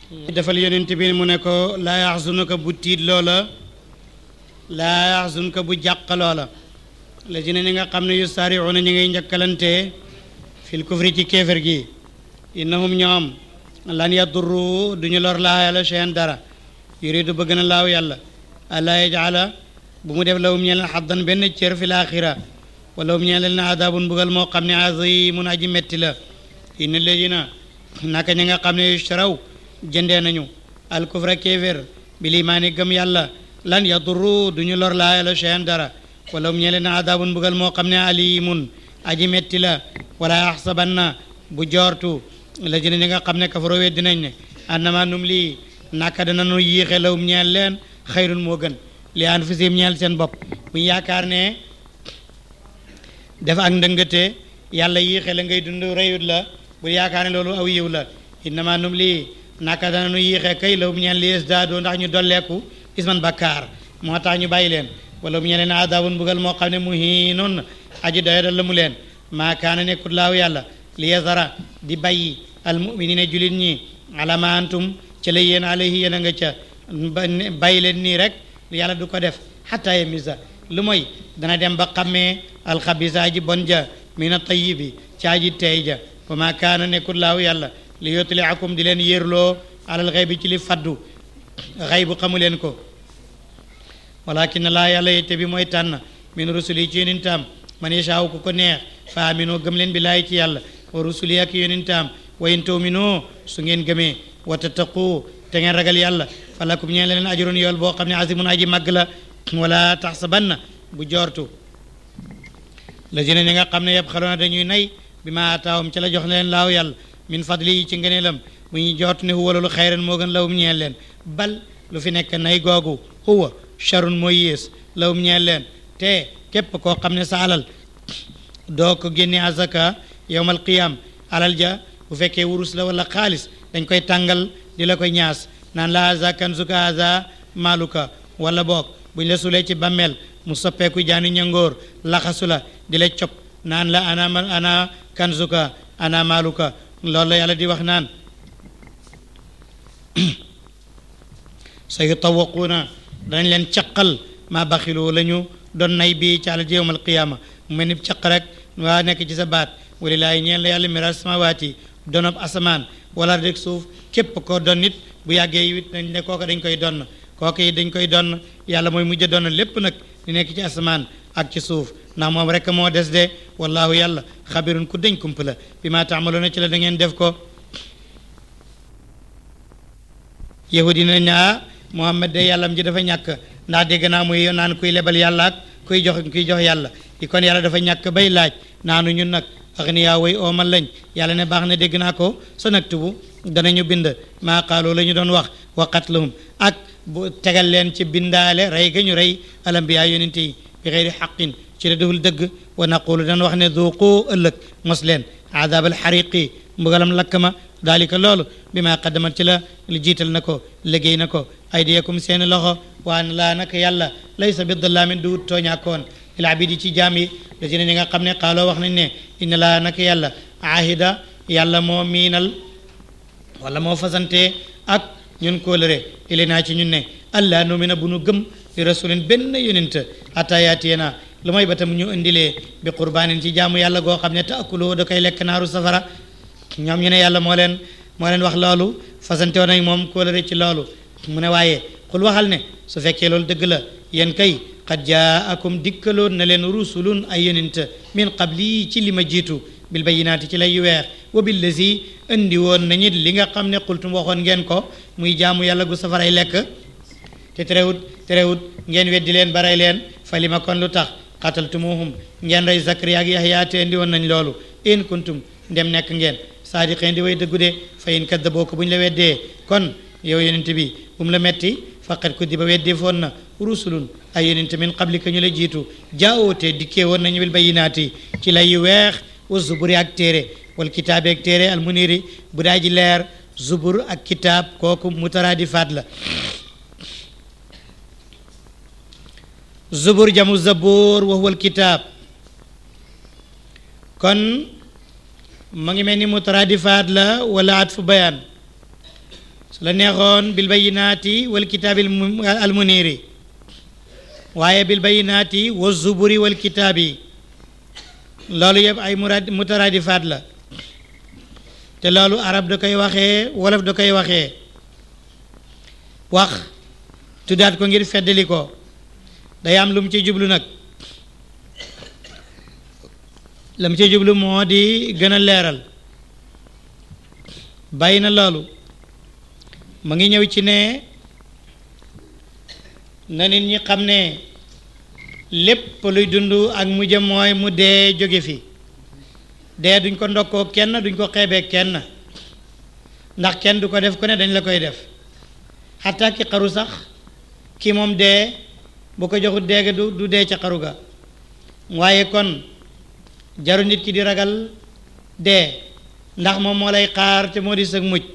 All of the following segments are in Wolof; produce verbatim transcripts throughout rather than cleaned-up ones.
defal yonent bi mu ne ko laa yaxzunuka bu tiit loola laa yaxzunuka bu jàq loola la dina ñi nga xam ne yu saariuuna ñi ngay njëkkalante fil kufri ci kéefër gi innahum ñoom lan yadurru duñu lor laa yàlla cheyan dara yuridu bëgg na laaw yàlla àllaa yajala bu mu def lawum ñeel xaddan benn cër fi laaxira wala um ñeel na adabun bugal moo xam ne azimun aji metti la inna ledina naka ñi nga xam ne yushtaraw jëndee nañu alkufra kéefér bil imaani gëm yàlla lan yadurru duñu lor laa yàlla cheyan dara wala um ñeel na adabun bugal moo xam ne alimun aji metti la wala yaxsabanna bu joortu la dina ñi nga xam ne kafaroo weddi nañ ne annama num lii naka danañu yéexe lawum ñeel leen xayrun moo gën li anfusihim ñeel seen bopp bu ñu yaakaar ne def ak ndëngate yàlla yéexe la ngay dund reyut la bu yaakaar ne loolu aw yiw la innama num lii naka danañu yéexe kay lawum ñeel li yasdaadoo ndax ñu dolleeku isman bakkaar moo tax ñu bàyyi leen wala mu ñeleen adabun bugal moo xam ne muhiinun aji doyadal la mu leen maa kaana nekkut laaw yàlla li yazara di bàyyi almuminina julit ñi ala ma antum ca la yéen alayhi yéen a nga ca bàyyi leen nii rek yàlla du ko def xataa yamisa lu mooy dana dem ba xammee alxabisa aji bon ja mina tayibi ca aji teey ja wa ma kaana nekkut laaw yàlla li yutliakum di leen yérloo alal xëy bi ci li faddu xëy bu xamu leen ko walakin laa yàlla yette bi mooy tànn min rusuli ci yonentam man yashaaw ku ko neex fa amino gëm leen bi laay ci yàlla wa rusuli ak yonentam wa in tu'minu su ngeen gëmee wa tattaqu te ngeen ragal yàlla falakum ñeen leen ajrun yool boo xam ne azimun aji màgg la wala taxsabanna bu joortu la jëne ñi nga xam ne yëpp xaloona dañuy nay bi ma ataawum ci la jox leen laaw yàlla min fadli yi ci ngëneelam bu ñuy joortu ne huwa loolu xayran moo gën lawum ñeel leen bal lu fi nekk nay googu huwa charun mooy yées lawum ñeel leen te képp koo xam ne sa alal doo ko génne azaka yowmal qiyam alal ja bu fekkee wurus la wala xaalis dañ koy tàngal di la koy ñaas naan la haza kanzuka haza maaluka wala boog buñ la sulee ci bàmmeel mu soppeeku jaani ñangoor laxasu la di la cop naan la ana ana kanzuka ana maaluka loolu la yàlla di wax naan sa yutawaquuna danañ leen caqal maa baxilu la ñu doon nay bii ci alal ji yawmal qiyaama mu mel ni caq rek waa nekk ci sa baat walilaahi ñeen la yàlla miraas samawaati donob asamaan wala rek suuf képp ko doon nit bu yàggee wit nañ ne kooka dañ koy donn kooka yi dañ koy donn yàlla mooy mujj donn lépp nag di nekk ci asamaan ak ci suuf ndax moom rek moo des de wallaahu yàlla xabirun ku dañ kump la bi maa taamaloona ci la da ngeen def ko yahudi nañ ne ah Muhammad de yàllam ji dafa ñàkk ndax dégg naa muy naan kuy lebal yàlla ak kuy jox kuy jox yàlla i kon yàlla dafa ñàkk bay laaj naanu ñun nag agniyaa way oomal lañ yàlla ne baax na dégg naa ko sa naktubu danañu bind maa qaalu la ñu doon wax wa qatlahum ak bu tegal leen ci bindaale rey ga ñu rey alambiyaa yonente yi bi xeyri xaqin ci la deful dëgg wa naqulu dan wax ne duuqu ëllëg mos leen aadaabal xariqi mbugalam lakk ma daalika loolu bi maa qaddamat ci la li jiital na ko liggéey na ko aydiyakum seen loxo waa an laa nag yàlla laysa bi dallaamin du tooñaakoon lil abidi ci jaam yi da ci ne ñi nga xam ne xaaloo wax nañ ne inna laa nag yàlla ahida yàlla moo miinal wala moo fasante ak ñun kóolëre ili naa ci ñun ne allah numina bu nu gëm li rasulin benn yonent hatta yaatiyana lu may ba tam ñu indilee bi qurbaanin ci jaamu yàlla goo xam ne taakuloo da koy lekk naaru safara ñoom ñu ne yàlla moo leen moo leen wax loolu fasante woon nañ moom kóolëre ci loolu mu ne waaye xul waxal ne su fekkee loolu dëgg la yéen kay qad jaakum dikkaloon na leen rusulun ay yonent min qabli ci li ma jiitu bil bayinaati ci lay yu weex wa billazi indi woon nañu li nga xam ne qultum waxoon ngeen ko muy jaamu yàlla gu safaray lekk te terewut terewut ngeen weddi leen baray leen fa li ma kon lu tax qataltumuhum ngeen rey Zakariya ak Yahya te indi woon nañ loolu in kuntum ndem nekk ngeen saadiqin di way dëggu de fa in kaddabuuka bu ñu la weddee kon yow yonent bi bu mu la metti faqad kuddiba weddee foon na rusulun ay yonent min qablika ñu la jiitu jaawoote dikkee woon nañu bil bayinaati ci lay yu weex wa zuburi ak téere wal kitaabi ak téere al muniri bu daa ji leer zubur ak kitaab kooku mutaraadifaat la zubur jamu zabur wa huwa al kitaab kon ma ngi mel ni mutaraadifaat la wala atfu bayaan su la neexoon bil bayinaati wal kitaabil al muniri waaye bil bayinaati wa zuburi wal kitaabi loolu yëpp ay murad mutaraadifaat la te loolu arab da koy waxee wolof da koy waxee wax tuddaat ko ngir feddali ko day am lu mu ci jublu nag la mu ci jublu moo di gën a leeral bàyyi na loolu ma ngi ñëw ci ne na nit ñi xam ne lépp luy dund ak mujjam mooy mu dee jóge fi dee duñ ko ndokkoo kenn duñ ko xeebee kenn ndax kenn du ko def ku ne dañ la koy def xataa ki xaru sax ki moom dee bu ko joxut deege du du dee ca xaru ga waaye kon jaru nit ki di ragal dee ndax moom moo lay xaar te moo di sëg mujj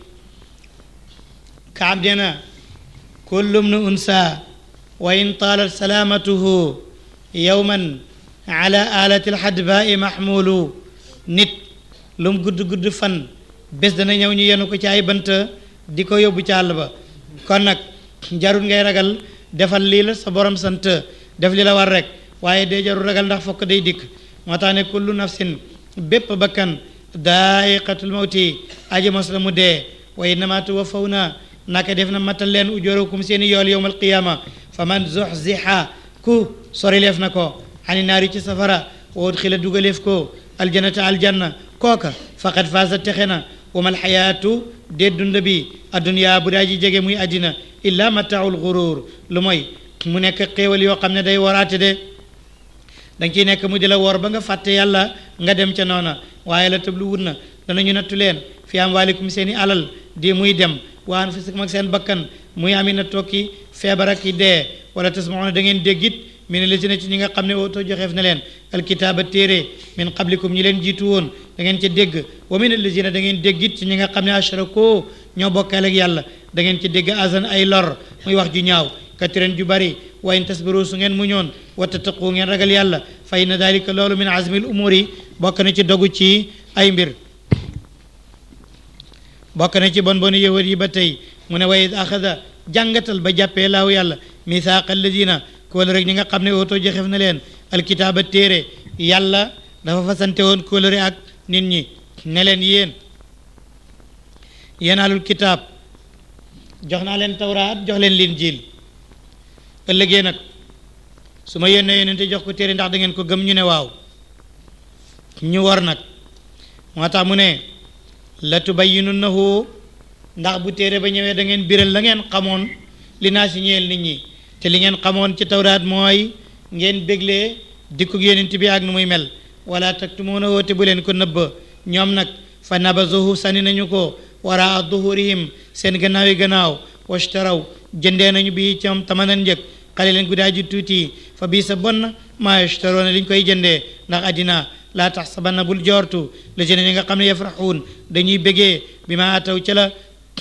kaab dina kullum nu unsa wa in taalat salaamatuhu yowman ala alati alxadbaai mahmulu nit lu mu gudd gudd fan bés dana ñëw ñu yenu ko ci ay bant di ko yóbbu ci àll ba kon nag jarul ngay ragal defal lii la sa borom sant def li la war rek waaye dee jarul ragal ndax fokk day dikk moo tax ne kullu nafsin bépp bakkan daayiqatul mawti aji mos la mu dee wa innama tuwaffawna naka def na matal leen ujurakum seeni yool yowmal qiyaama fa man zuxzixa ku sorileef na ko ani naari ci safara wa udxila dugaleef ko aljanata aljanna kooka faqad faasa texe na wa mal xayaatu déet dund bi adduniyaa bu daa ji jege muy àddina illa mataaul gurur lu mooy mu nekk xéewal yoo xam ne day waraate de danga ciy nekk mu di la woor ba nga fàtte yàlla nga dem ca noona waaye la tëb lu wut na danañu nattu leen fi amwaalikum seeni alal di muy dem wa anfusikum ak seen bakkan muy ami na tokki feebar ak i dee wala tasmauna da ngeen déggit min lazina ci ñi nga xam ne oto joxeef na leen alkitaaba téere min qablikum ñi leen jiitu woon da ngeen ca dégg wa min lazina da ngeen déggit ci ñi nga xam ne ashrakoo ñoo bokkaale ak yàlla da ngeen ci dégg azan ay lor muy wax ju ñaaw katiren ju bari wa in tasbiru su ngeen muñoon wa tattaqu ngeen ragal yàlla fa inna dalika loolu min azmil umuri bokk na ci dogu ci ay mbir bokk na ci bon bonu yëwat yi ba tey mu ne wa id axada jàngatal ba jàppee laaw yàlla misaaqa alladina kóolóre rek ñi nga xam ne oto joxef na leen alkitaaba téere yàlla dafa fasante woon kóolóre ak nit ñi ne leen yéen yéen alul kitaab jox naa leen tawraat jox leen linjiil ëllëgee nag su ma yónnee yónnente jox ko téere ndax da ngeen ko gëm ñu ne waaw ñu war nag moo tax mu ne la tubayyinunnahu ndax bu téere ba ñëwee da ngeen biral la ngeen xamoon li naa si ñeel nit ñi te li ngeen xamoon ci tawraat mooy ngeen béglee dikkug yonent bi ak nu muy mel wala taktumuunahu te bu leen ko nëbb ñoom nag fa nabazuhu sànni nañu ko waraa duhurihim seen gannaaw yi gannaaw washtaraw jëndee nañu bi ci moom tamanan njëg qaliilan guddaa ji tuuti fa bii sa bon maa yashtaroona liñ koy jëndee ndax addina laa taxsabanna bul joortu la jëne ñi nga xam ne yafraxuun dañuy bégee bi ma ataw ca la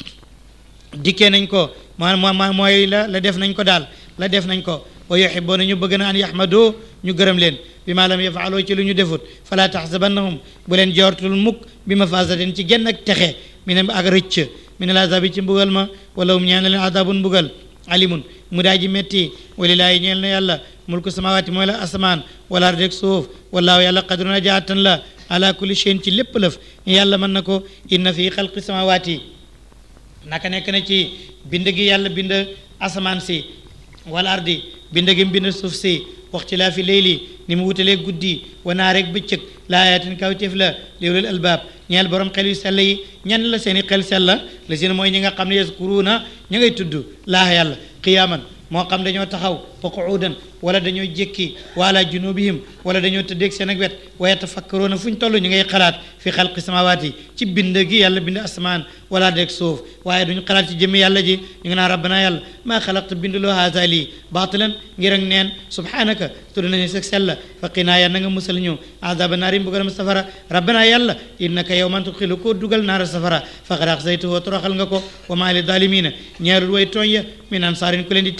dikkee nañ ko ma ma mooy la la def nañ ko daal la def nañ ko wa yuhibbuuna ñu bëgg na an yaxmadoo ñu gërëm leen bi ma lam yafaaloo ci lu ñu defut falaa taxsabannahum bu leen joortul mukk bi mafasatin ci genn ak texe mi ne ak rëcc mi ne laazabi ci mbugal ma wala um ñeel na leen adabun mbugal alimun mu daa ji metti walilaayi ñeel na yàlla mulku samawaati mooy la asamaan wala ardi ak suuf wallaahu yàlla qadrun aji attan la ala kulli shay'in ci lépp lëf yàlla mën na ko inna fi xalqi samawaati naka nekk na ci bind gi yàlla bind asamaan si wala ardi bind gi bind suuf si waxtilaafi leyli ni mu wutalee guddi wa naareeg bëccëg la ayatin kawtéef la li ulil albaab ñeel borom xel yu sell yi ñan la seeni xel sell la la seen mooy ñi nga xam ne yazkuruuna ña ngay tudd laa yàlla qiyaaman moo xam dañoo taxaw wa qu'uudan wala dañoo jékki wa ala junubihim wala dañoo tëddeeg seen ak wet wa yatafakkaruuna fu ñu toll ñu ngay xalaat fi xalqi samawaati ci bind gi yàlla bind asamaan wala deg suuf waaye duñu xalaat ci jëmmi yàlla ji ñu ngi naan rabbana yàlla maa xalaqta binduloo haza lii baatilan ngir ak neen subhanaka tudd nañu seg sell fa qinaa yàlla na nga musal ñu azaba naari mbugalam safara rabbana yàlla innaka yow man tudxilu koo dugal naara safara faqad axzaytahu toroxal nga ko wa maa li zaalimiina ñeerul way tooñ ya min ansaarin ku leen di tere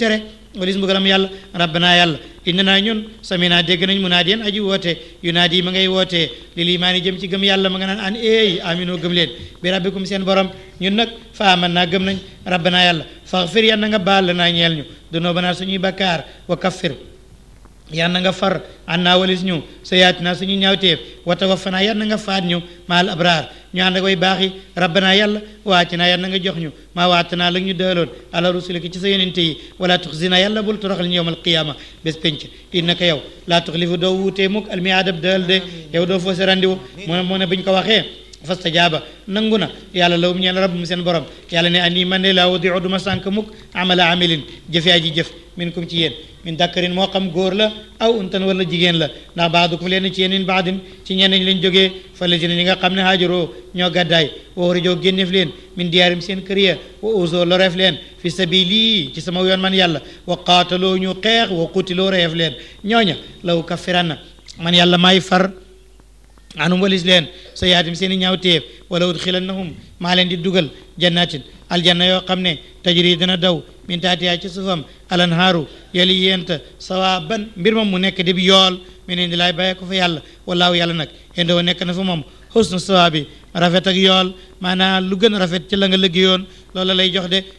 walis mbugalam yàlla rabbana yàlla innana ñun samina dégg nañ munaadiyan aji woote yunaadi ma ngay wootee lil imaani jëm ci gëm yàlla ma nga naan an eey amino gëm leen bi rabbikum seen borom ñun nag fa aman naa gëm nañ rabbana yàlla faghfir yal na nga baal naa ñeel ñu dunoo banaa suñuy bakkaar wa kaffir yal na nga far an naa walis ñu sa yaati naa suñu ñaawteef wa tawaffana yal na nga faat ñu maal abraar ñu ànd ak way baax yi rabbana yàlla waati naa yal na nga jox ñu maa waat naa la ñu dëloon ala rusulika ci sa yonente yi wala tuxzina yàlla bul toroxal ñu yowmal qiyaama bés penc innaka yow laa tuxlifu doo wuutee mukk almiadab dël de yow doo foo si randiwu mu ne mu ne buñ ko waxee fastajaaba nangu na yàlla lawum ñeel rabbum seen borom yàlla ne ani man de laa wadiu duma sànk mukk amala amilin jëfe aji jëf minkum ci yéen min dakkarin moo xam góor la aw untan wala jigéen la ndax baadukum leen ci yéen min baadin ci ñenn ñi leen jógee fa la ñi nga xam ne haajaroo ñoo gàddaay wa uxrijoo génneef leen min diyaarim seen kër ya wa uzoo loreef leen fi sabili ci sama yoon man yàlla wa qaataloo ñu xeex wa qutiloo reef leen ñooña law kaffiranna man yàlla maay far anum walis leen sa yaatim seen i ñaawteef wala udxilannahum maa leen di dugal jannatin aljanna yoo xam ne tajri dana daw min taatiyaa ci suufam alanhaaru yali yenta sawaaban mbir moom mu nekk di yool mi ne di laay bàyyee ko fa yàlla wallaahu yàlla nag indoo nekk na fa moom xusnu sawaabi rafet ak yool maanaam lu gën a rafet ci la nga liggéeyoon loola lay jox de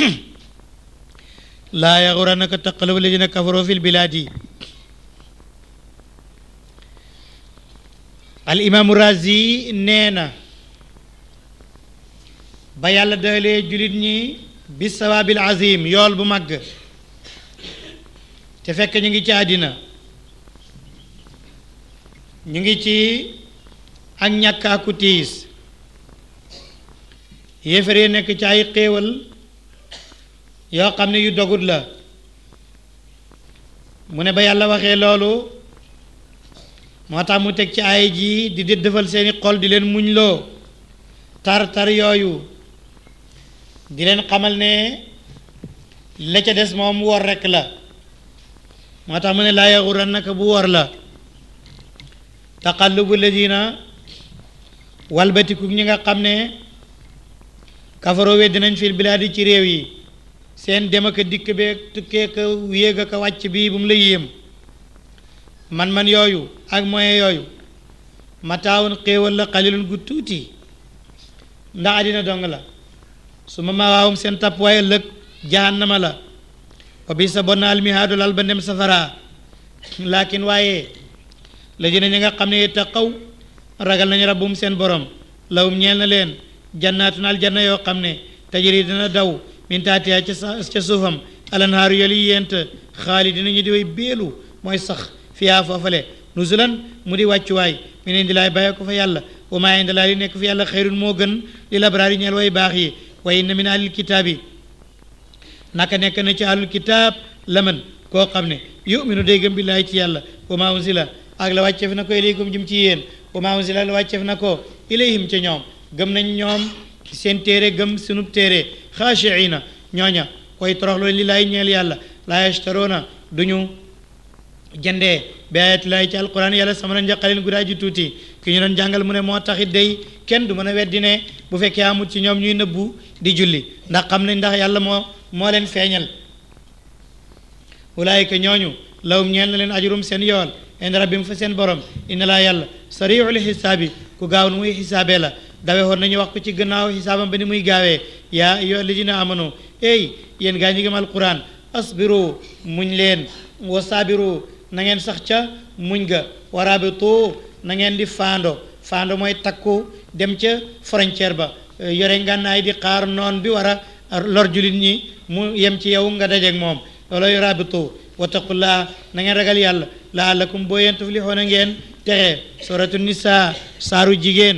laa yaxurannaka taqallabu lladiina kafaroo fil bilaadi al imaamu Razi nee na ba yàlla dalee julit ñi bi sawaabil azim yool bu màgg te fekk ñu ngi ci àddina ñu ngi ci ak ñàkkaaku tiis yéefar nekk ci ay xéewal yoo xam ne yu dogut la mu ne ba yàlla waxee loolu moo tax mu teg ci ay ji di di defal seeni xol di leen muñ loo tar tar yooyu di leen xamal ne la ca des moom wor rekk la moo tax mu ne laa yaxurannaka bu wor la taqallubu ladina walbatiku ñi nga xam ne kafaroo weddi nañ fil bilaadi ci réew yi seen dem ak dikk beeg tukkee ka yéeg ak wàcc bii bu mu la yéem man-man yooyu ak moyen yooyu mataawun xéewal la xalilun gu tuuti ndax àddina dong la su ma mawaawum seen tappuwaay ëllëg jahannama la wa bi sa bon na almihaadu lal ba ndem safara laakin waaye la jëne ñi nga xam ne taqaw ragal nañu rabbum seen borom lawum ñeel na leen jannaatun aljanna yoo xam ne tajri dina daw min taatiha ca suufam alanhaaru yali yent xaalidina ñu di way beelu mooy sax fiyaa foofale nuzulan mu di wàccuwaay mi ne di laay bàyyee ko fa yàlla wa maa inda laa li nekk fi yàlla xayrun moo gën li labraar yi ñeel way baax yi wa inna min ahlil kitaabi naka nekk na ci ahlul kitaab laman koo xam ne yuminu day gëm billaahi ci yàlla wa maa unzila ak la wàcceef na ko ilaykum jëm ci yéen wa maa unzila la wàcceef na ko ilayhim ca ñoom gëm nañ ñoom seen téere gëm sunub téere xaashiina ñooña koy toroxlu lillaahi ñeel yàlla laa yashtaroona duñu jëndee bi ayatillahi ci alquran yàlla sama na njaqalin gudaa ji tuuti ki ñu doon jàngal mu ne moo taxit day kenn du mën a weddi ne bu fekkee amut ci ñoom ñuy nëbbu di julli ndax xam nañ ndax yàlla moo moo leen feeñal ulaayika ñooñu lawum ñeel na leen ajrum seen yool inda rabbim fa seen borom inna laa yàlla sariul xisaabi ku gaaw nu muy xisaabee la dawe woon nañu wax ko ci gannaaw xisaabam ba ni muy gaawee yaa ayyuha alladina amanu ey yéen gaa ñi gëm alquran asbiru muñ leen wa sabiru na ngeen sax ca muñ ga warabitu na ngeen di faando faando mooy takku dem ca frontière ba yore ngànnaay di xaar noon bi war a lor julit ñi mu yem ci yow nga dajeeg moom looloy rabitu wattaqullaa na ngeen ragal yàlla laallakum boo yeen tuflixoon a ngeen texe suratu nisa saaru jigéen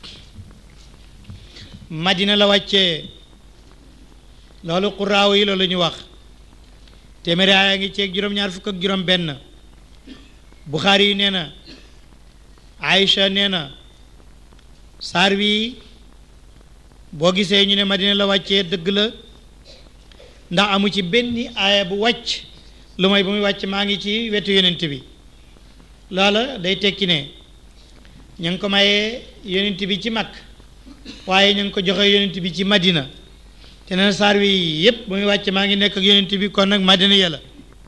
madina la wàccee loolu quraaw yi loolu ñu wax téeméeri aaya ngi ceeg juróom-ñaar fukk ak juróom benn buxaari yi nee na aïcha nee na saar wi boo gisee ñu ne madina la wàccee dëgg la ndax amu ci benn aaya bu wàcc lu may bu muy wàcc maa ngi ci wetu yonent bi loola day tekki ne ñu ngi ko mayee yonent bi ci mag waaye ñu ngi ko joxe yonent bi ci madina te nee na saar wi yépp ba muy wàcc maa ngi nekk ak yonent bi kon nag madina ya la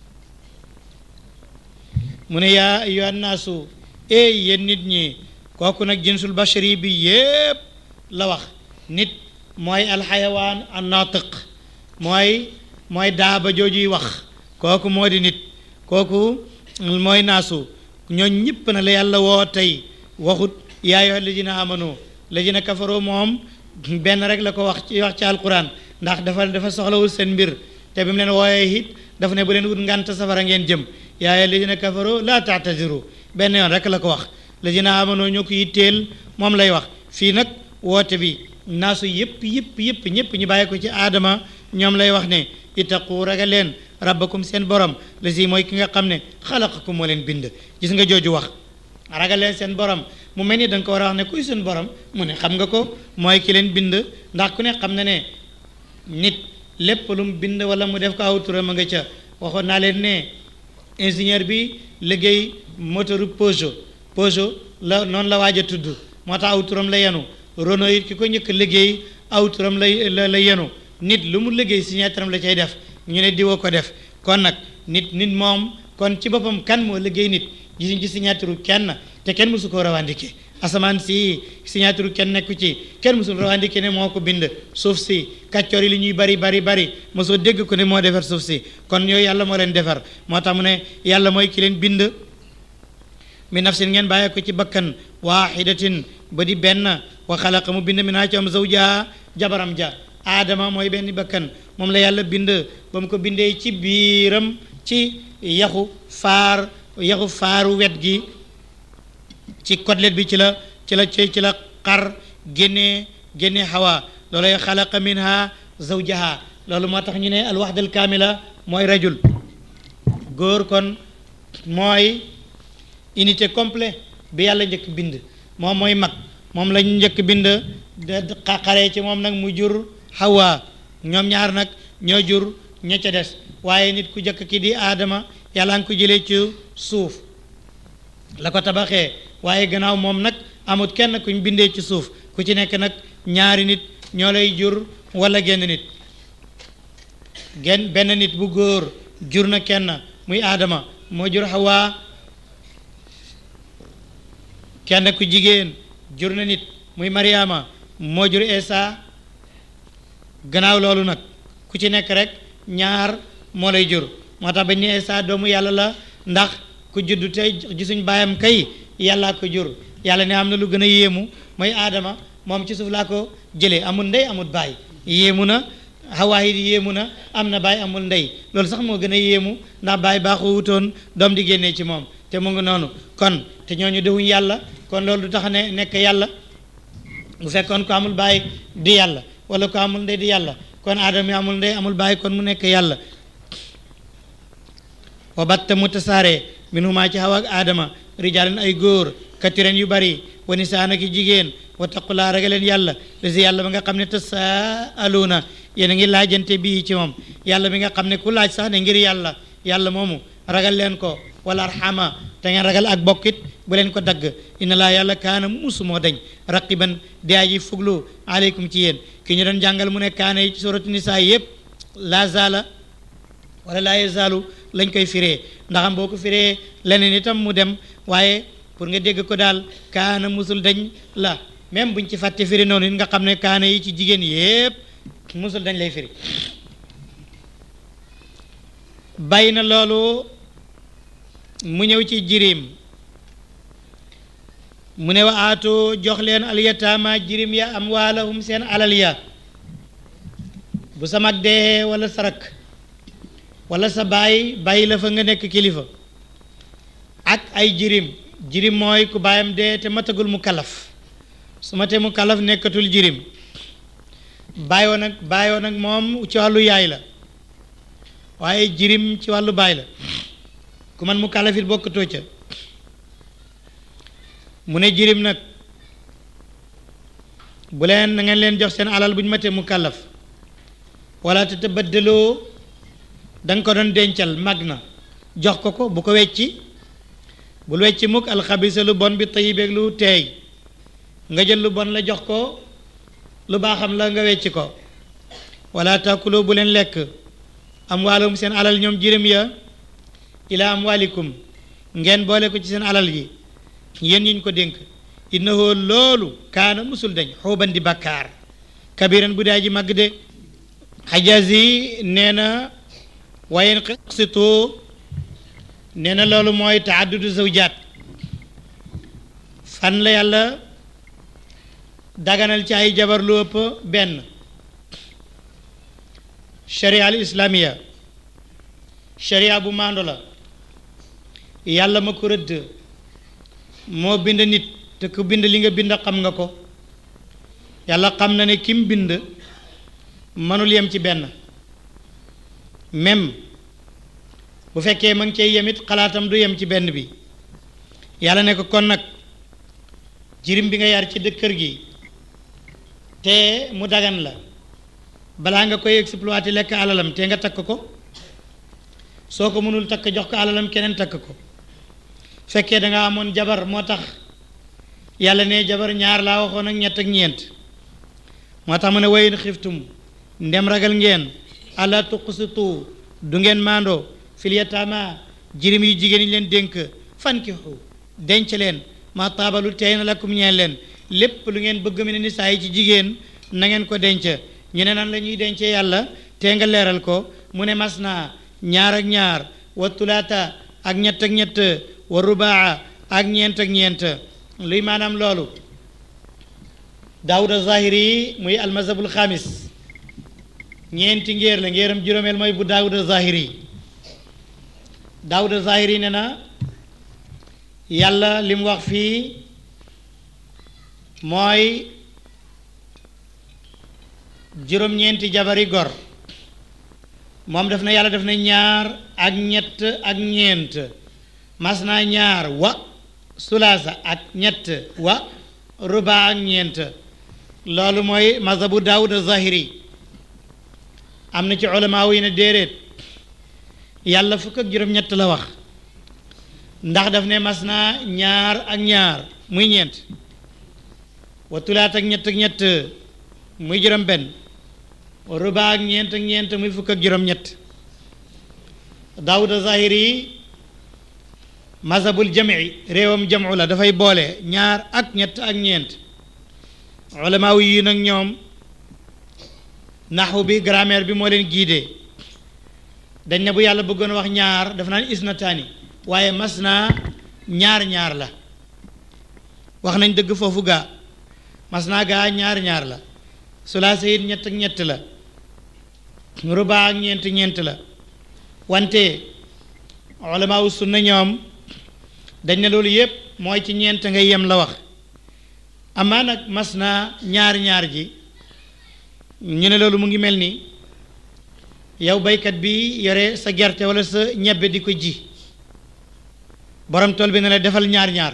mu ne yaa ayyuhan naasu ey yéen nit ñi kooku nag jinsul bashari bi yépp la wax nit mooy alxayawaan an naatiq mooy mooy daaba joojuy wax kooku moo di nit kooku mooy naasu ñooñ ñëpp na la yàlla woo tey waxut yaa ayyuhal lazina amanu lazina kafaru moom benn rek la ko wax ci wax ci alquran ndax dafa dafa soxlawul seen mbir te bi mu leen wooyee it dafa ne bu leen wut ngànt safara ngeen jëm yaa ayyuhal lazina kafaru laa ta'tadiru benn yoon rek la ko wax lazina amanu ñoo ko yitteel moom lay wax fii nag woote bi naasu yëpp yëpp yëpp ñëpp ñu bàyyi ko ci aadama ñoom lay wax ne ittaqu ragal leen rabbakum seen borom la si mooy ki nga xam ne xalaqakum moo leen bind gis nga jooju wax ragal leen seen borom mu mel ni da nga ko war a wax ne kuy seen borom mu ne xam nga ko mooy ki leen bind ndax ku ne xam na ne nit lépp lu mu bind wala mu def ko aw turam a nga ca waxoon naa leen ne ingénieur bi liggéey moteuru Peugeot Peugeot la noonu la waaj a tudd moo tax aw turam la yenu Renault it ki ko njëkk liggéey aw turam lay la la yenu nit lu mu liggéey signature am la cay def ñu ne diwa ko def kon nag nit nit moom kon ci boppam kan moo liggéey nit gisuñ ci signature kenn te kenn mësu koo rawandike asamaan si signature kenn nekku ci kenn mësul rawandike ne moo ko bind suuf si kàccoor yi li ñuy bari bari bari mosoo dégg ko ne moo defar suuf si kon yooyu yàlla moo leen defar moo tax mu ne yàlla mooy ki leen bind mi nafsin ngeen bàyyee ko ci bakkan waaxidatin ba di benn wa xalaqa mu bind mi naa ci am zawjaha jabaram ja aadama mooy benn bakkan moom la yàlla bind ba mu ko bindee ci biiram ci yaxu faar yaxu faaru wet gi ci côtelette bi ci la ci la ci la xar génnee génnee xawa loolay xalaqa minha zawjaha loolu moo tax ñu ne alwaxdal kaamila mooy rajul góor kon mooy unité complet bi yàlla njëkk bind moom mooy mag moom lañ njëkk bind xaree ci moom nag mu jur Hawa ñoom ñaar nag ñoo jur ña ca des waaye nit ku jëkk ki di aadama yàlla nga ko jëlee ci suuf la ko tabaxee waaye gannaaw moom nag amut kenn kuñ bindee ci suuf ku ci nekk nag ñaari nit ñoo lay jur wala genn nit genn benn nit bu góor jur na kenn muy aadama moo jur Hawa kenn ku jigéen jur na nit muy Mariama moo jur Isa gannaaw loolu nag ku ci nekk rek ñaar moo lay jur moo tax bañ ne Isa doomu yàlla la ndax ku juddu tey gisuñ baayam kay yàllaa ko jur yàlla ne am na lu gën a yéemu mooy aadama moom ci suuf laa ko jëlee amul ndey amul baay yéemu na Hawa yi yéemu na am na baay amul ndey loolu sax moo gën a yéemu ndax baay baaxoo wutoon doom di génnee ci moom te mu ngi noonu kon te ñooñu defuñ yàlla kon loolu du tax ne nekk yàlla bu fekkoon ko amul baay di yàlla wala ko amul ndey di yàlla kon aadama yi amul ndey amul baay kon mu nekk yàlla wa batta mu tasaare minhumaa ci Hawa ak aadama rijaalan ay góor katiran yu bari wa nisaan ak jigéen wa taqulaa ragaleen yàlla lasi yàlla ba nga xam ne tasaaluuna yéen a ngi laajante bii ci moom yàlla bi nga xam ne ku laaj sax ne ngir yàlla yàlla moomu ragal leen ko wala arxama te ngeen ragal ak bokkit bu leen ko dagg inna laa yàlla kaana musu moo dañ raqiban di aji fuglu aleykum ci yéen ki ñu doon jàngal mu ne kaana yi ci suratu nisaa yëpp laa zaala wala laa yazaalu lañ koy firee ndaxam boo ko firee leneen itam mu dem waaye pour nga dégg ko daal kaana musul dañ la même buñ ci fàtte firi noonu it nga xam ne kaana yi ci jigéen yëpp musul dañ lay firi bàyyi na loolu mu ñëw ci jirim mu ne wa aatu jox leen alyataama jirim ya amwaalahum seen alal ya bu sa mag dee wala sa rakk wala sa baay bàyyi la fa nga nekk kilifa ak ay jirim jirim mooy ku baayam dee te matagul mu kalaf su ma te mu kalaf nekkatul jirim bàyyoo nag bàyyoo nag moom ci wàllu yaay la waaye jirim ci wàllu baay la ku man mu kalafit bokkatoo ca mu ne jirim nag bu leen na ngeen leen jox seen alal bu ñu matee mu kalaf wala te te baddaloo da nga ko doon dencal mag na jox ko ko bu ko wecci bul wecci mukk alxabisa lu bon bi tayibeeg lu teey nga jël lu bon la jox ko lu baaxam la nga wecci ko wala taakulu bu leen lekk amwaalahum seen alal ñoom jirim ya ila amwaalikum ngeen boole ko ci seen alal yi yéen ñi ñu ko dénk innahu loolu kaana musul dañ xuuban di bakkaar kabiran bu daa ji màgg de xajaas yi nee na wayen xitu nee na loolu mooy taaddudu zawjaat fan la yàlla daganal ci ay jabar lu ëpp benn sharia al islamiya sharia bu maando la yàlla ma ko rëdd moo bind nit te ku bind li nga bind xam nga ko yàlla xam na ne kim bind mënul yem ci benn même bu fekkee ma ngi cay yemit xalaatam du yem ci benn bi yàlla ne ko kon nag jirim bi nga yar ci dëkk kër gi te mu dagan la balaa nga koy exploiter lekk alalam te nga takk ko soo ko mënul takk jox ko alalam keneen takk ko fekkee da nga amoon jabar moo tax yàlla ne jabar ñaar laa waxoon ak ñett ak ñeent moo tax mu ne wayin xiftum ndem ragal ngeen ala tuqsitu du ngeen maandoo fil yataama jirim yu jigéen ñi leen dénk fankixu denc leen ma taabalu tey na lakum ñeen leen lépp lu ngeen bëgg mi ne ni saa yi ci jigéen na ngeen ko denc ñu ne nan la ñuy dencee yàlla te nga leeral ko mu ne mas naa ñaar ak ñaar wa tulaata ak ñett ak ñett wa rubaa ak ñeent ak ñeent luy maanaam loolu daawuda zahiri yi muy almazhabul xaamis ñeenti ngéer la ngéeram juróomeel mooy bu daawuda zahiri yi daawuda zahiri yi ne na yàlla li mu wax fii mooy juróom-ñeenti jabari gor moom def na yàlla def na ñaar ak ñett ak ñeent mas naa ñaar wa sulaasa ak ñett wa ruba ak ñeent loolu mooy mazhabu daawud zahiri am na ci ulamaaw yi ne déedéet yàlla fukk ak juróom-ñett la wax ndax daf ne mas naa ñaar ak ñaar muy ñeent wa tulaat ak ñett ak ñett muy juróom benn wa ruba ak ñeent ak ñeent muy fukk ak juróom-ñett daawuda zahiri yi mazhabul jam'i réewam jam'u la dafay boole ñaar ak ñett ak ñeent ulamaaw yi nag ñoom naxu bi grammaire bi moo leen guidé dañ ne bu yàlla bëggoon wax ñaar daf naan isnataani waaye mas naa ñaar ñaar la wax nañ dëgg foofu gaa mas naa gaa ñaar ñaar la sulaasa it ñett ak ñett la rubaa ak ñeent ñeent la wante ulamaaw sunna ñoom dañ ne loolu yépp mooy ci ñeent ngay yem la wax amaa nag mas naa ñaar ñaar ji ñu ne loolu mu ngi mel ni yow baykat bi yore sa gerte wala sa ñebbe di ko ji borom tool bi ne la defal ñaar ñaar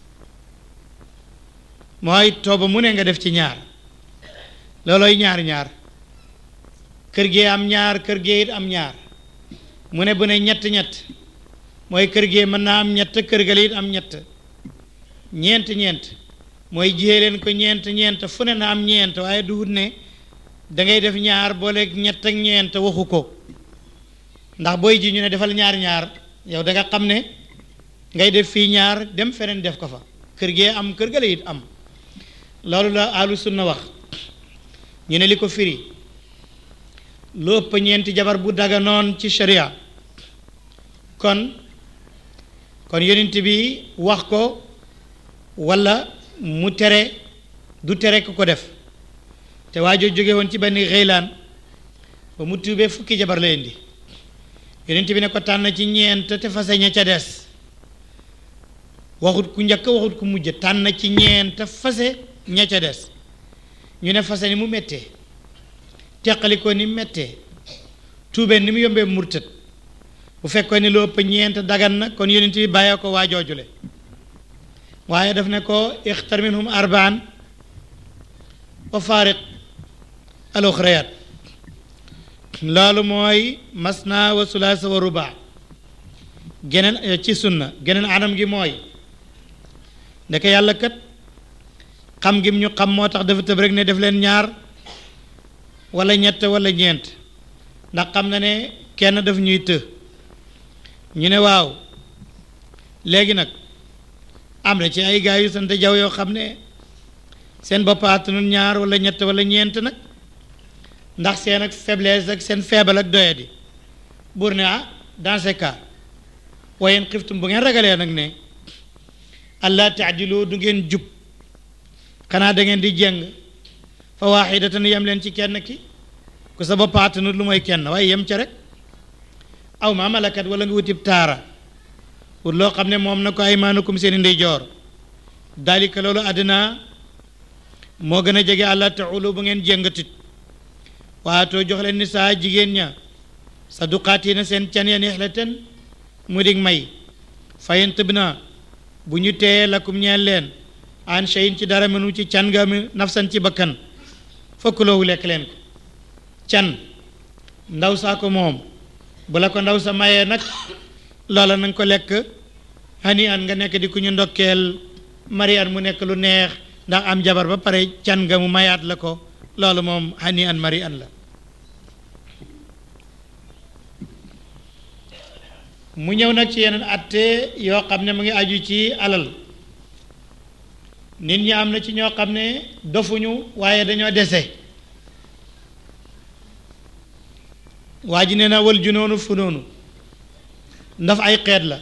mooy tooba mu ne nga def ci ñaar loolooy ñaar ñaar kër gee am ñaar kër gee it am ñaar mu ne bu ne ñett ñett mooy kër gee mën naa am ñett kër ga it am ñett ñeent ñeent mooy jiyee leen ko ñeent ñeent fu ne na am ñeent waaye du wut ne da ngay def ñaar boole ñett ak ñeent waxu ko ndax booy ji ñu ne defal ñaar ñaar yow da nga xam ne ngay def fii ñaar dem feneen def ko fa kër gee am kër ga la it am loolu la ahlu sunna wax ñu ne li ko firi lu ëpp ñeenti jabar bu daganoon ci sharia kon kon yonent bi wax ko walla mu tere du tere ko ko def te waajoo jóge woon ci benn xëylaan ba mu tuubee fukki jabar la indi yonent bi ne ko tànn ci ñeent te fase ña ca des waxut ku njëkk waxut ku mujj tànn ci ñeent te fase ña ca des ñu ne fase ni mu méttee teqali ko ni mu méttee tuubee ni mu yombee murtat bu fekkoon ni lu ëpp ñeent dagan na kon yonent bi bàyyee ko waa joojule waaye daf ne ko ixtar minhum arbaan wa faariq al uxrayat loolu mooy masna wa sulaasa wa rubaa geneen ci sunna geneen anam gi mooy ndeke yàlla kat xam gim ñu xam moo tax dafa tëb rek ne def leen ñaar wala ñett wala ñeent ndax xam na ne kenn daf ñuy të ñu ne waaw léegi nag am na ci ay gaay yu sant jaw yoo xam ne seen bopp attanul ñaar wala ñett wala ñeent nag ndax seen ak faiblesse ak seen feebal ak doyadi buur ne ah dans ce cas wayen xiftum bu ngeen ragalee nag ne allah taadilu du ngeen jub xanaa da ngeen di jeng fa waaxidatan yem leen ci kenn ki ku sa bopp attanul lu mooy kenn waaye yem ca rek aw ma malakat wala nga wutib taara pour loo xam ne moom na ko ay maanukum seen i ndeyjoor dalika loolu àddina moo gën a jege àlla taulu bu ngeen jëngatit waatoo jox leen ni saa jigéen ña sa duqaati na seen can ya nixlatan mu dig may fayin tëb na bu ñu téye lakum ñeel leen an cheyin ci dara menu ci can nga mi nafsan ci bakkan fokkuloowu lekk leen ko can ndaw saa ko moom bu la ko ndaw sa mayee nag loola na nga ko lekk hani an nga nekk di ku ñu ndokkeel marian mu nekk lu neex ndax am jabar ba pare can nga mu mayaat la ko loolu moom hani an mari an la mu ñëw nag ci yeneen atte yoo xam ne mu ngi aju ci alal nit ñi am na ci ñoo xam ne dofuñu waaye dañoo dese waa ji nee na wal junoonu fu noonu ndaf ay xeet la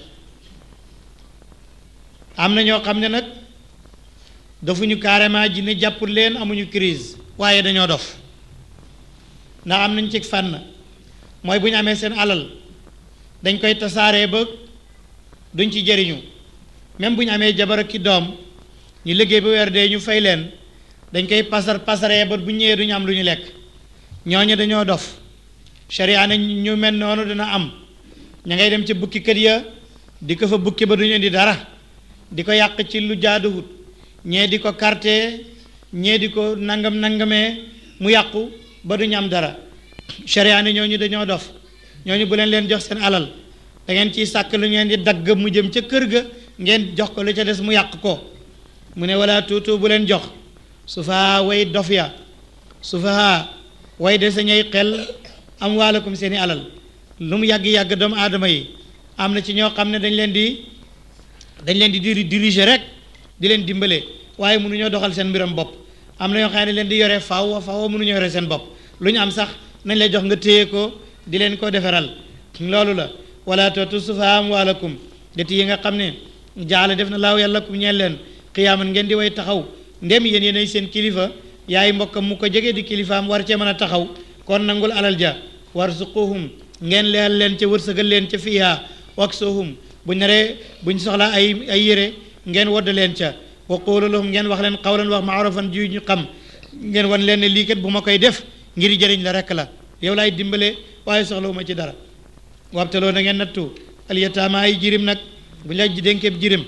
am na ñoo xam ne nag dofuñu carrément ji ne jàppul leen amuñu crise waaye dañoo dof ndax am nañ ci fànn mooy bu ñu amee seen alal dañ koy tasaaree ba duñ ci jëriñu même bu ñu amee jabar ak ki doom ñu liggéey ba weer dee ñu fay leen dañ koy pasar pasaree ba bu ñëwee duñu am lu ñu lekk ñooñu dañoo dof sharia ne ñu mel noonu dina am ña ngay dem ci bukki kër ya di ko fa bukki ba duñu indi dara di ko yàq ci lu jaaduwut ñee di ko carte ñee di ko nangam nangamee mu yàqu ba duñu am dara sharia ne ñooñu dañoo dof ñooñu bu leen leen jox seen alal da ngeen ciy sàkk lu ngeen di dagg mu jëm ca kër ga ngeen jox ko lu ca des mu yàq ko mu ne wala tuutu bu leen jox sufaha way dof ya sufaha way de sa ñay xel am waalakum seeni alal lu mu yàgg-yàgg doomu aadama yi am na ci ñoo xam ne dañ leen di dañ leen di diri diriger rek di leen dimbale waaye mënuñoo doxal seen mbiram bopp am na ñoo xam ne leen di yore faaw faaw mënuñoo yore seen bopp lu ñu am sax nañ lay jox nga téye ko di leen ko defaral loolu la wala tuutu sufaha amwaalakum deti yi nga xam ne jaala def na laaw yàlla kum ñeel leen xiyaaman ngeen di way taxaw ndem yéen yéenay seen kilifa yaay mbokkam mu ko jege di kilifaam war cee mën a taxaw kon nangul alal ja warzuquhum ngeen leel leen ca wërsëgal leen ca fiiha waksuhum buñ naree buñ soxla ay ay yére ngeen wodd leen ca wa qulu lahum ngeen wax leen qawlan wax maarufan ji ñu xam ngeen wan leen ne lii kat bu ma koy def ngir jëriñ la rek la yow laay dimbale waaye soxlawuma ci dara wabtaloo na ngeen nattu al yataama ay jirim nag bu ñu la dénkeeb jirim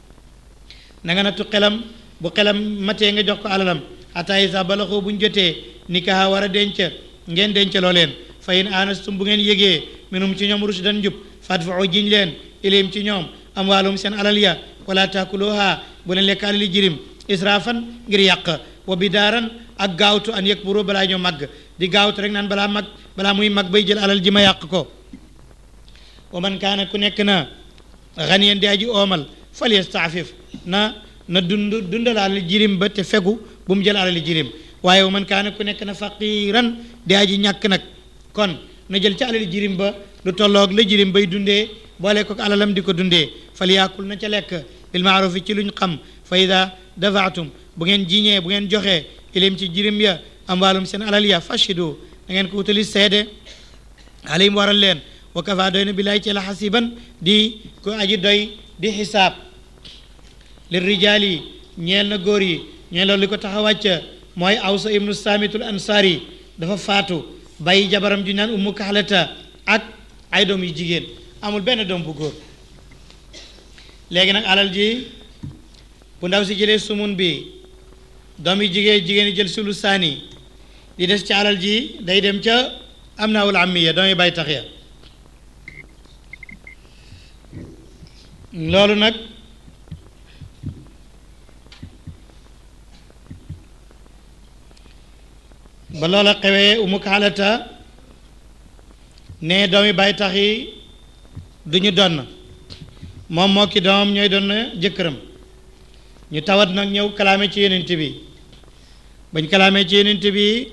na nga nattu xelam bu xelam matee nga jox ko alalam ataay sa balaxoo bu ñu jotee nikaha war a denc ngeen dencaloo leen fa in aanastum bu ngeen yégee minum ci ñoom rushdan njub fadfa'u jiñ leen ilayhim ci ñoom amwaalum seen alal ya wala taakuluha bu leen lekk alali jirim israfan ngir yàq wa bidaaran ak gaawtu an yakburu balaa ñoo màgg di gaawtu rek naan balaa mag balaa muy mag bay jël alal ji ma yàq ko wa man kaana ku nekk na ganiyan di aji oomal fal yastaafif na na dund dundal alal jirim ba te fegu bu mu jël alali jirim waaye wa man kaana ku nekk na faqiran di aji ñàkk nag kon na jël ci alali jirim ba lu tolloog la jirim bay dundee boole ko alalam di ko dundee fal yaakul na ca lekk bil maarufi ci luñ xam fa ida dafaatum bu ngeen jiñee bu ngeen joxee ilim ci jirim ya amwaalum seen alal ya fashidu da ngeen ko wutali seede alayhim waral leen wa kafa doy na billaay ci la xasiban di ko aji doy di xisaab li rijaal yi ñeel na góor yi ñeel loolu li ko tax a wàcc mooy awsa ibnu saamitul ansaari dafa faatu bàyyi jabaram ju naan ummu kaxlata ak ay doom yu jigéen amul benn doom bu góor léegi nag alal ji bu ndaw si jëlee sumun bi doom yi jigéen jigéen yi jël sulu saani di des ci alal ji day dem ca am naawul ammiya doom yi bay tax ya loolu nag ba loola xewee Umu Kaalata ne doomi baay tax yi duñu donn moom moo ki doomam ñooy doon jëkkëram ñu tawat nag ñëw kalaame ci yonent bi bañ kalaame ci yonent bi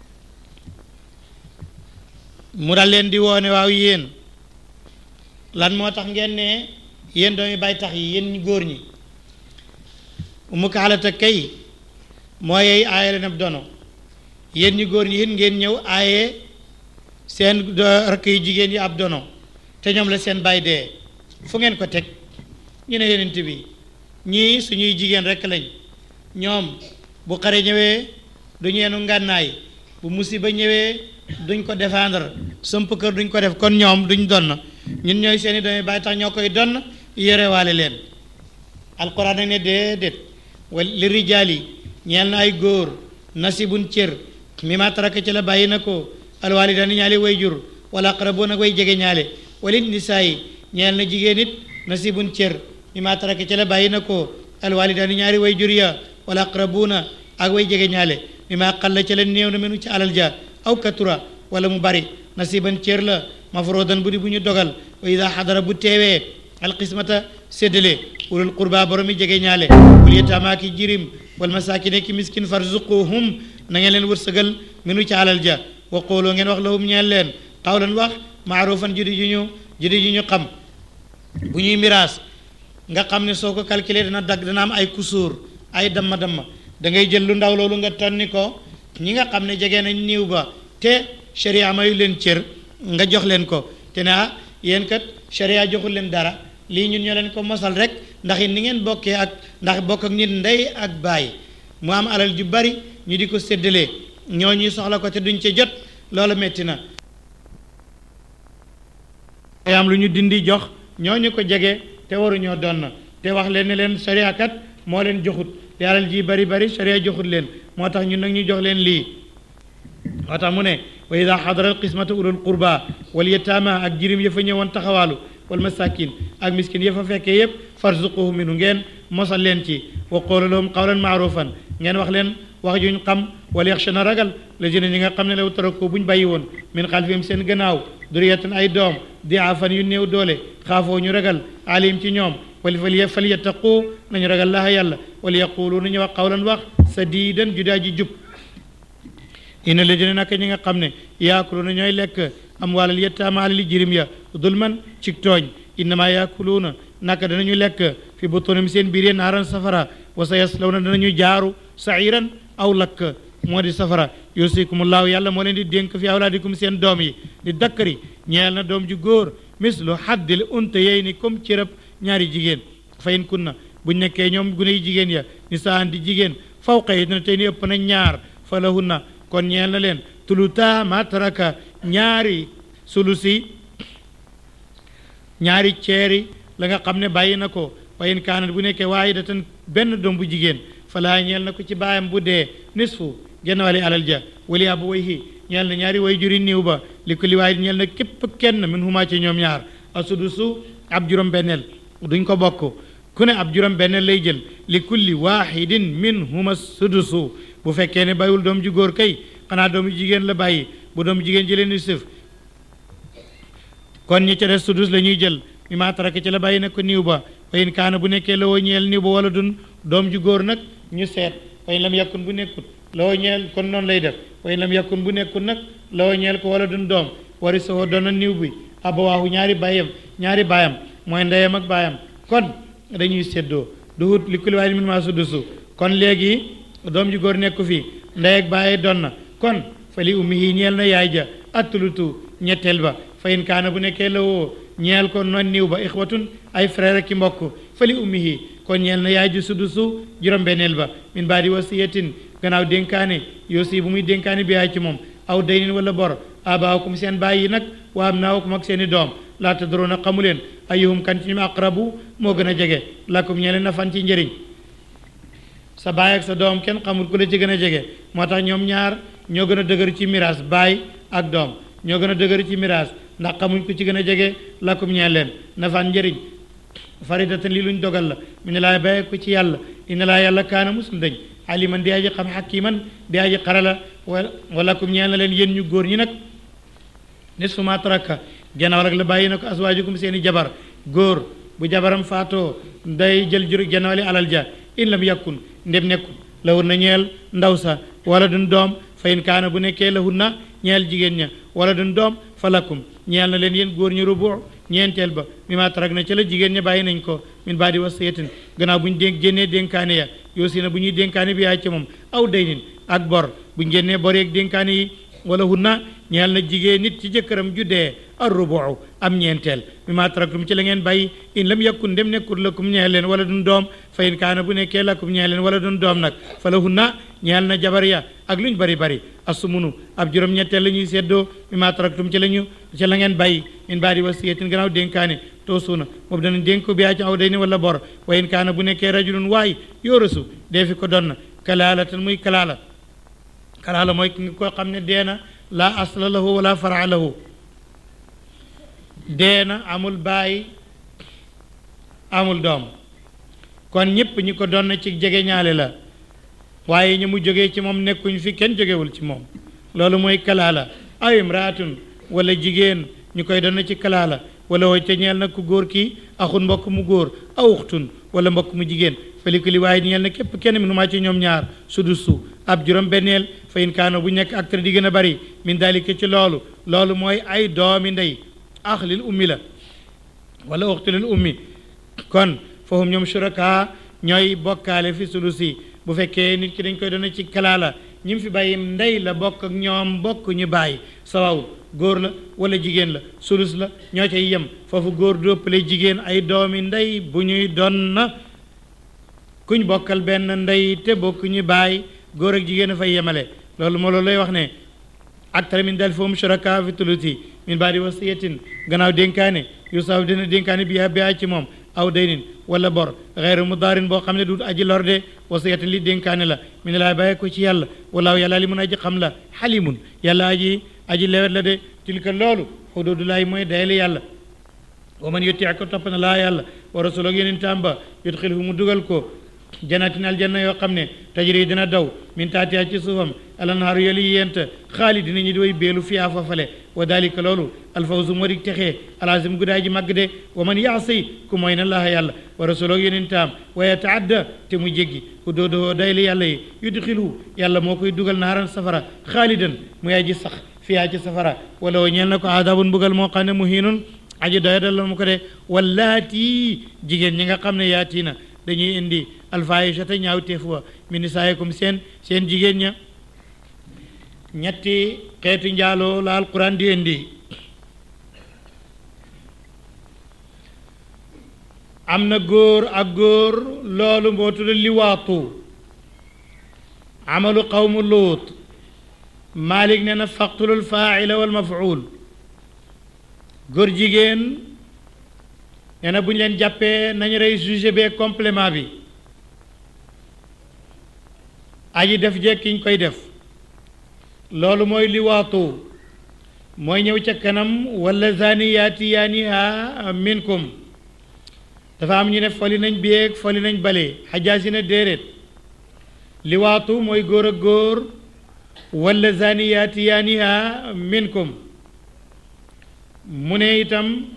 mu dal leen di woone waaw yéen lan moo tax ngeen ne yéen doomi baay tax yi yéen ñu góor ñi Umu Kaalata kay moo yey aaye leen ab dono yéen ñu góor ñi yéen ngeen ñëw aaye seen rakk yi jigéen yi ab dono te ñoom la seen baay dee fu ngeen ko teg ñu ne yonent bi ñii suñuy jigéen rekk lañ ñoom bu xare ñëwee duñu yenu ngànnaay bu musiba ñëwee duñ ko défendre sëmp kër duñ ko def kon ñoom duñ donn ñun ñooy seeni doomi baay tax ñoo koy donn yorewaale leen alquran nag ne déedéet wal li rijaali ñeel na ay góor nasibun cër mi ma taraka ci la bàyyi na ko alwaalidani ñaali way jur wala aqrabuun ak way jege ñaale walin nisaayi ñeel na jigéen it nasibun cër mi ma taraka ci la bàyyi na ko alwaalidani ñaari way jur ya wala aqrabuuna ak way jege ñaale mi ma xalla ci la néew na menu ci alal ja aw katura wala mu bari nasiban cër la mafrodan bu di bu ñu dogal wa ida xadara bu teewee alqismata séddale ulul qurba boromi jege ñaale wal yataama ki jirim wal masakine ki miskin farzuquhum na ngeen leen wërsëgal minu ci alal ja wa qooloo ngeen wax lahum ñeel leen qawlan wax maarufan judi ju ñu judi ju ñu xam bu ñuy miraas nga xam ne soo ko calculé dana dagg dana am ay kusuur ay damma damma da ngay jël lu ndaw loolu nga tonni ko ñi nga xam ne jege nañ niiw ba te sharia mayu leen cër nga jox leen ko te ne ah yéen kat sharia joxul leen dara lii ñun ñoo leen ko mosal rek ndax it ni ngeen bokkee ak ndax bokk ak nit ndey ak baay mu am alal ju bari ñu di ko séddalee ñoo ñuy soxla ko te duñ ca jot loolu metti na am lu ñu dindi jox ñoo ñu ko jege te waruñoo doon te wax leen ne leen sharia kat moo leen joxut te alal ji bari bari sharia joxut leen moo tax ñun nag ñu jox leen lii moo tax mu ne wa ida xadara alqismata ulul qurba wal yataama ak jirim ya fa ñëwoon taxawaalu wal masakin ak miskin ya fa fekkee yépp farzuquhu minu ngeen mosal leen ci wa qawla lahum qawlan maarufan ngeen wax leen wax juñ xam wala yaxsha na ragal la jëne ñi nga xam ne law taraku buñ bàyyi woon min xalfihim seen gannaaw duriyatan ay doom diafan yu néew doole xaafoo ñu ragal alim ci ñoom wal fal fal yattaqu nañu ragal laha yàlla wala yaqulu nañu wax qawlan wax sadidan judaa ji jub ina la jëne naka ñi nga xam ne yaakuluuna ñooy lekk amwaalal yataama alali jirim ya dulman ci tooñ innama yaakuluuna naka danañu lekk fi butunihim seen biir ya naaran safara wa sa yaslawna danañu jaaru sairan aw lakk moo di safara yusikumullahu yàlla moo leen di dénk fi awlaadikum seen doom yi di dakkari ñeel na doom ju góor mislu haddil untayayni comme cërëb ñaari jigéen fa in kunna buñ nekkee ñoom gune yi jigéen ya nisaan di jigéen fawqa yi dina tey ni ëpp na ñaar fa lahunna kon ñeel na leen tuluta ma taraka ñaari sulusi ñaari ceeri la nga xam ne bàyyi na ko wa in kaanat bu nekkee waahidatan benn doom bu jigéen falaa ñeel na ko ci baayam bu dee nisfu genn wali alal ja wali abawayhi ñeel na ñaari way juri niiw ba li kulli waahid ñeel na képp kenn min huma ci ñoom ñaar asudusu ab juróom benneel duñ ko bokk ku ne ab juróom benneel lay jël li kulli waahidin min huma sudusu bu fekkee ne bàyyiwul doom ju góor kay xanaa doomu jigéen la bàyyi bu doomu jigéen jëlee ni sëf kon ñi ca des sudus la ñuy jël mi maa taraka ci la bàyyi na ko niiw ba fa in kaana bu nekkee la woo ñeel niiw ba wala dun doom ju góor nag ñu seet fa in lam yàkkun bu nekkut la woo ñeel kon noonu lay def fa in lam yàkkun bu nekkut nag la woo ñeel ko wala dun doom wari soo doona niiw bi abawaahu ñaari bàyyam ñaari baayam mooy ndeyam ak baayam kon dañuy séddoo du wut li kulli waahidin minhumaa sudusu kon léegi doom ju góor nekku fii ndey ak baay doon na kon fa li ummihi ñeel na yaay ja attulutu ñetteel ba fa in kaana bu nekkee la woo ñeel ko noon niw ba ixwatun ay frère ak ki mbokk fa li ummihi kon ñeel na yaay ji sudusu juróom-benneel ba min baadi wasiyatin gannaaw dénkaane yoosi bu muy dénkaane bi yaay ci moom aw daynin wala bor abaakum seen baay yi nag wa abnaakum ak seeni doom laa tadruuna xamu leen ayyuhum kan ci ñoom aqrabu moo gën a jege lakum ñeel na fan ci njëriñ sa baay ak sa doom kenn xamul ku la ci gën a jege moo tax ñoom ñaar ñoo gën a dëgër ci miraas baay ak doom ñoo gën a dëgër ci miraas ndax xamuñ ku ci gën a jege lakum ñeel leen nafaan njëriñ faridatan lii luñ dogal la mi ne laay bàyyi ko ci yàlla inna laa yàlla kaana musul dañ aliman di aji xam xakiman di aji xarala wala walakum ñeel na leen yéen ñu góor ñi nag nisfu ma taraka gennaaw rek la bàyyi na ko aswaajukum seeni jabar góor bu jabaram faatoo day jël jur gennaaw li alal ja in lam yakun ndem nekkul lahun na ñeel ndaw sa wala dun doom fa in kaana bu nekkee lahun na ñeel jigéen ña wala dun doom fa lakum ñeel na leen yéen góor ñi rubu ñeenteel ba mi ma tarak na ca la jigéen ña bàyyi nañ ko min baadi wasiyatin gannaaw bu ñu dénk génnee dénkaane ya yoo si na bu ñuy dénkaane bi yaay ca moom aw daynin ak bor bu ñu génnee bor yeeg dénkaane yi wala hunna ñeel na jigéen nit ci jëkkëram ju dee ar rubu am ñeenteel mi ma taraktum ci la ngeen bàyyi in lam yakun dem nekkul lakum ñeel leen wala dun doom fa in kaana bu nekkee lakum ñeel leen wala dun doom nag fa la hunna ñeel na jabar ya ak luñ bari bari asumunu ab juróom-ñetteel la ñuy seddoo mi ma taraktum ci la ñu ci la ngeen bàyyi min baadi wasiyatin gannaaw dénkaane toosuuna moom dana dénk ko biyaa ci aw day ni wala bor wa in kaana bu nekkee rajulun waay yóorasu dee fi ko doon kalaalatan muy kalaala kalaala mooy ki nga koo xam ne dee na laa asla lahu wala faraa lahu dee na amul baay amul doom kon ñëpp ñi ko doon ci jege ñaale la waaye ñi mu jógee ci moom nekkuñ fi kenn jógewul ci moom loolu mooy kalaala aw imraatun wala jigéen ñu koy doon ci kalaala wala woo ca ñeel na ku góor kii axun mbokk mu góor aw uxtun wala mbokk mu jigéen falikuli waaye ñeel na képp kenn mi nu maa ci ñoom ñaar sudusu ab juróom benneel fa in kaano bu nekk acteur di gën a bari min dalika ci loolu loolu mooy ay doomi ndey ax lil ummi la wala uxtu lil ummi kon fahum ñoom shuraka ñooy bokkaale fi sulusi bu fekkee nit ki dañ koy doon ci kalaala ñi fi bàyyi ndey la bokk ak ñoom bokk ñu bàyyi sawaw góor la wala jigéen la sulus la ñoo cay yem foofu góor du ëppale jigéen ay doomi ndey bu ñuy doon na kuñ bokkal benn ndey te bokk ñu bàyyi góor ak jigéen a fay yemale loolu moo loolu lay wax ne aktar min dal fahum shuraka fi tulusi min baadi wasiyatin gannaaw dénkaane yu saw dina dénkaane biyaa biyaa ci moom aw daynin wala bor xeyru mudaarin boo xam ne du aji lorde wasiyatin li dénkaane la mi ne laa bàyyi ko ci yàlla walaaw yàlla li mun aji xam la xalimun yàlla aji aji lewet la de tilka loolu xuduudulaahi mooy dayli yàlla wa man yutti ko topp na laa yàlla wa rasul ak yeneen tàmba yudxilhu mu dugal ko jannatin aljanna yoo xam ne tajri dina daw min taatiha ci suufam alanhaaru yali yent xaalidina ñi di way beelu fiyaa fafale wa dalika loolu alfawzu moo di texee alazim gudaay ji màgg de wa man yaasi ku mooy na laaha yàlla wa rasuloo yeneen taam wa yataadda te mu jéggi huduudahu dayli yàlla yi yudxilhu yàlla moo koy dugal naaran safara xaalidan muy aji sax fiyaa ci safara wala wa ñeel na ko aadaabun mbugal moo xam ne muhiinun aji doyadal la mu ko de wallaati jigéen ñi nga xam ne yaatiina dañuy indi alfaahishata ñaaw teef wa min nisaa'ikum seen seen jigéen ña ñetti xeetu njaaloo la alquran di indi am na góor ak góor loolu moo tudd liwaatu amalu qawmu luut Malik ne na faqtulul faa'ila wal maf'ul góor jigéen nee na bu ñu leen jàppee nañu rey sujet bee complément bi aji def jekk ki ñu koy def loolu mooy liwaatu mooy ñëw ca kanam wala zaniyaati yaaniha minkum dafa am ñu ne foli nañ biyeeg foli nañ bale xajaasi na déedéet liwaatu mooy góor ak góor wala zaniyaati yaaniha minkum mu ne itam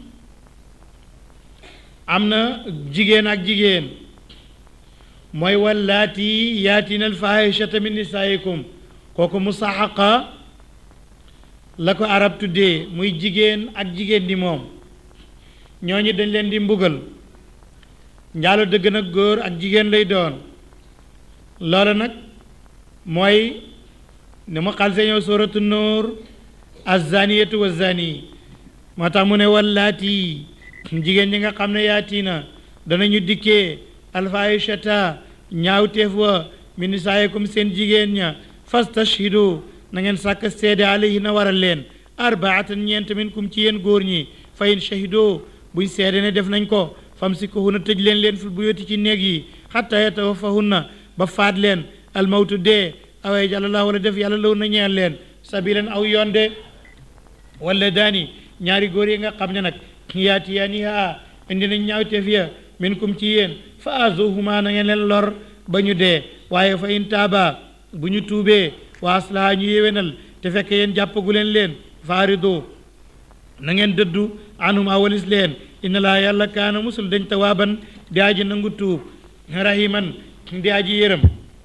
am na jigéen ak jigéen mooy wallaati yaatina alfahishata min nisaikum kooku musaxaqa la ko arab tuddee muy jigéen ak jigéen di moom ñooñu dañ leen di mbugal njaalo dëgg nag góor ak jigéen lay doon loolu nag mooy ni mu xalse ñëw suratu nuur azaniyatu wa zani moo tax mu ne wallaati jigéen ñi nga xam ne yaatiina danañu dikkee alfahishata ñaawteef wa min nisaa'ikum seen jigéen ña fastashhidu na ngeen sàkk seede alayhi na waral leen arbaatan ñeent minkum ci yéen góor ñi fa in shahidu buñ seede ne def nañ ko famsikuhunna tëj leen leen fil buyuti ci néeg yi xatta yatawaffahunna ba faat leen almawtu dee aw yaj'alallahu wala def yàlla law na ñeel leen sabilan aw yoon de wala daani ñaari góor yi nga xam ne nag yaati yaaniha indi nañ ñaawteef ya minkum ci yéen fa azuhuma na ngeen leen lor ba ñu dee waaye fa in taaba bu ñu tuubee wa aslaha ñu yéwénal te fekk yéen jàppagu leen leen faaridu na ngeen dëddu anhum awalis leen inna laa yàlla kaana musul dañ tawaaban di aji nangu tuub rahiman di aji yërëm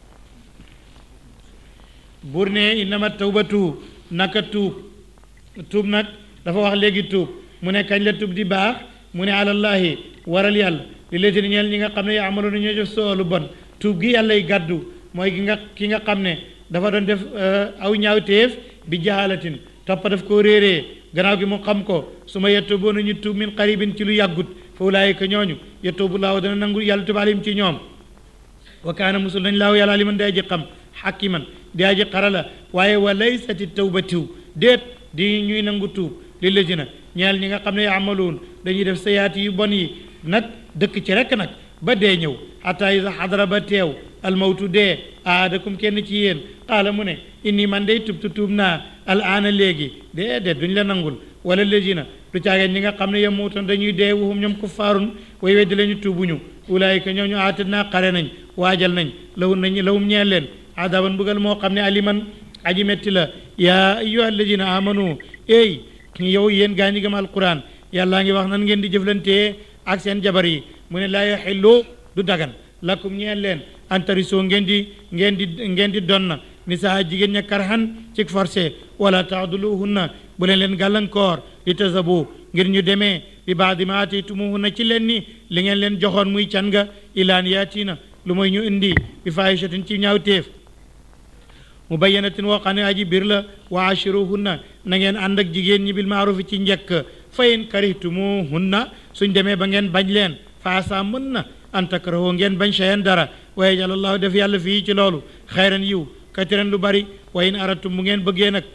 buur ne innama tawbatu naka tuub tuub nag dafa wax léegi tuub mu ne kañ la tuub di baax mu ne alallahi waral yàlla li ladina ñeel ñi nga xam ne yaamaloona ñoo def soolu bon tuub gi yàlla y gàddu mooy ki nga ki nga xam ne dafa doon def aw ñaawteef bi jahalatin topp daf koo réeree gannaaw gi mu xam ko su ma yettuboona ñu tuub min qaribin ci lu yàggut fa ulaayika ñooñu yettubu laahu dana nangu yàlla tuub alim ci ñoom wa kaana musul nañ laahu yàlla aliman di aji xam xakiman di aji xarala waaye wa laysati tawbatu déet di ñuy nangu tuub li lëjina ñeel ñi nga xam ne yaamaluun dañuy def sayaati yu bon yi nag dëkk ci rekk nag ba dee ñëw xataa isa xadara ba teew almawtu dee aadakum kenn ci yéen qaala mu ne inni man day tubtu tuub naa al aana léegi dee dee duñ la nangul wala lëjina du caageen ñi nga xam ne yemuutoon dañuy dee wuhum ñoom kuffaarun way weddi lañu tuubuñu ulaayika ñooñu aatat naa xare nañ waajal nañ lahum nañ lahum ñeel leen adaban bugal moo xam ne aliman aji metti la yaa ayyuha alladina amanu ey yow yéen gaa ñi gëm alquran yàllaa ngi wax nan ngeen di jëflantee ak seen jabar yi mu ne laa yaxillu du dagan lakum ñeel leen antarisoo ngeen di ngeen di ngeen di donna nisaa jigéen ña karhan ci forcé wala taaduluhunna bu leen leen gàllankoor li tasabu ngir ñu demee bi baadi ma ataytumuhunna ci leen ni li ngeen leen joxoon muy can nga ilaan yaatiina lu mooy ñu indi bi faahishatin ci ñaawteef mubayyanatin woo xam ne aji bir la wa ashiruhunna na ngeen ànd ak jigéen ñi bil maarufi ci njëkk fa in karihtumuhunna suñ demee ba ngeen bañ leen faasa mën na an takrahoo ngeen bañ shay'an dara wa yaj'al allahu def yàlla fii ci loolu xayran yiw katiran lu bari wa in aratum bu ngeen bëggee nag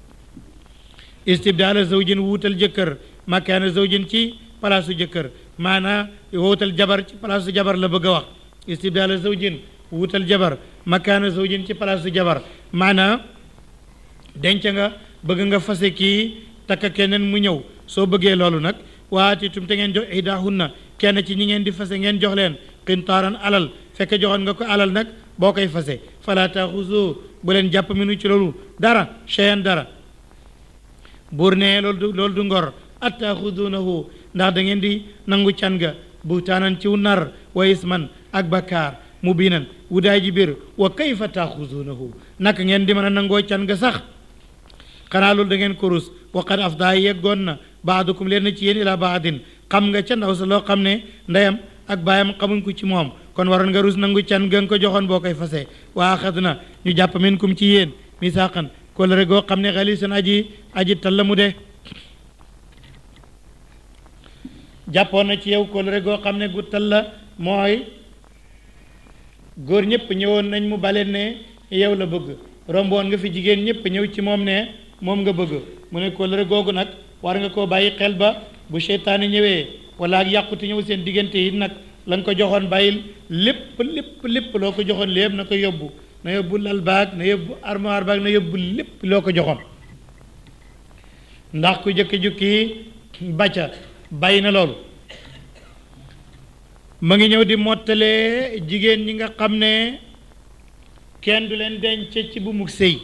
istibdaala zawjin wuutal jëkkër makaana zawjin ci palaasu jëkkër maanaa wuutal jabar ci palaasu jabar la bëgg a wax istibdaala zawjin wuutal jabar makaana zawjin ci palaasu jabar maanaa denc nga bëgg nga fase kii takka keneen mu ñëw soo bëggee loolu nag waatitum te ngeen jox ihdahunna kenn ci ñi ngeen di fase ngeen jox leen qintaaran alal fekk joxoon nga ko alal nag boo koy fase fala taaxuzu bu leen jàpp minu ci loolu dara cheyan dara buur ne loolu du loolu du ngor attaaxudunahu ndax da ngeen di nangu can ga buhtaanan ciw nar wa isman ak bakkaar mubinan wudaay ji biir wa kayfa taaxudunahu naka ngeen di mën a nangoo can ga sax xanaa loolu da ngeen ko rus wa qad afdaa yeggoon na baadukum leen na ci yéen ila baadin xam nga ca ndaw sa loo xam ne ndeyam ak baayam xamuñ ko ci moom kon waroon nga rus nangu can ga nga ko joxoon boo koy fase waa axad na ñu jàpp minkum ci yéen misaaqan kóllëre goo xam ne xalisan aji aji talla mu de jàppoon na ci yow kóllëre goo xam ne gu talla mooy góor ñëpp ñëwoon nañ mu baleen ne yow la bëgg romboon nga fi jigéen ñëpp ñëw ci moom ne moom nga bëgg mu ne kóllëre googu nag war nga koo bàyyi xel ba bu seytaane ñëwee wala ak yàquti ñëw seen diggante yi nag la nga ko joxoon bàyyil lépp lépp lépp loo ko joxoon lépp na ko yóbbu na yóbbu lal baag na yóbbu armoire baag na yóbbu lépp loo ko joxoon ndax ku jëkki jukki bàcca bàyyi na loolu ma ngi ñëw di mottalee jigéen ñi nga xam ne kenn du leen denc ci bu mug sëy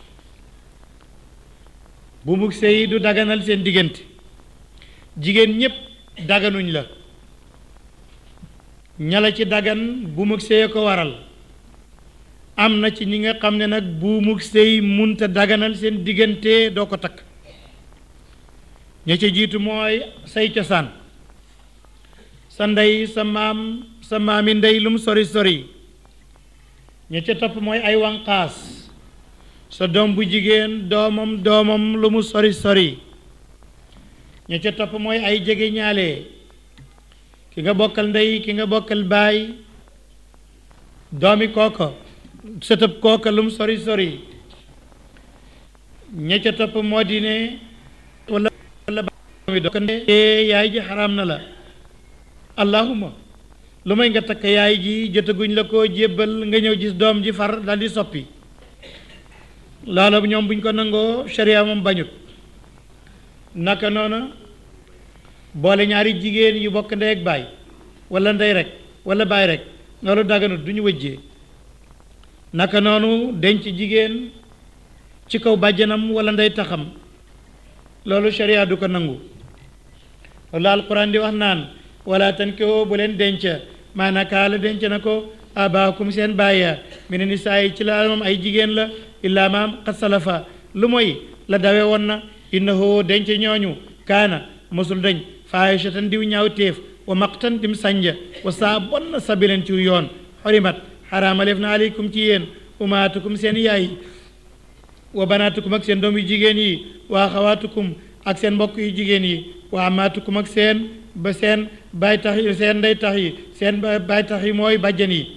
bu mug sëy du daganal seen diggante jigéen ñépp daganuñ la ñala ci dagan bu mug sëy ko waral am na ci ñi nga xam ne nag bu mug sëy munta daganal seen diggante doo ko takk ña ca jiitu mooy say cosaan sa ndey sa maam sa maami ndey lum sori sori ña ca topp mooy ay wànqaas sa doom bu jigéen doomam doomam lu mu sori sori ña ca topp mooy ay jege ñaale ki nga bokkal ndey ki nga bokkal baay doomi kooko sëtëb kooka lu mu sori sori ña ca topp moo di ne wala wala doomi yaay ji xaraam na la allahuma lu may nga takk yaay ji jotaguñ la ko jébbal nga ñëw gis doom ji far dal di soppi loola ñoom buñ ko nangoo sharia moom bañut naka noona boole ñaari jigéen yu bokk ndey ak baay wala ndey rek wala baay rek loolu daganut du ñu wëjjee naka noonu denc jigéen ci kaw bàjjanam wala ndey taxam loolu sharia du ko nangu loolu alquran di wax naan wala tankihuu bu leen denc maa nakaala denc na ko abaakum seen bàyya mina nisaa yi ci la moom ay jigéen la illaa maam qad salafa lu mooy la dawe woon na innahu denc ñooñu kaana mosul dañ faahishatan diw ñaaw téef wa maqtan dim sànja wa saa bon na sabilen ci yoon xorimat xaraamaleef na aleykum ci yéen umaatukum seen yaay wa banaatukum ak seen doom yu jigéen yi wa axawaatukum ak seen mbokk yu jigéen yi wa amaatukum ak seen ba seen baay tax yi seen ndey tax yi seen baay tax yi mooy bàjjan yi